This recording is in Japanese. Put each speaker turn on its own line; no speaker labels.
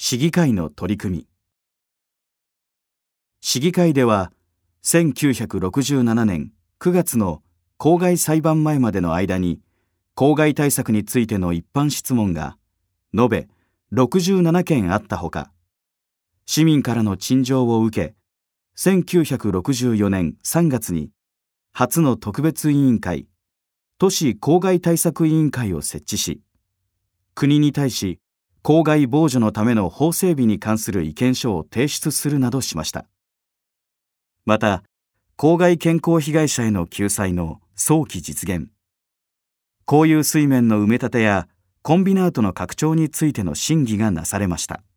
市議会の取り組み。市議会では1967年9月の公害裁判前までの間に公害対策についての一般質問が延べ67件あったほか、市民からの陳情を受け、1964年3月に初の特別委員会、都市公害対策委員会を設置し、国に対し公害防除のための法整備に関する意見書を提出するなどしました。また、公害健康被害者への救済の早期実現、公有水面の埋め立てやコンビナートの拡張についての審議がなされました。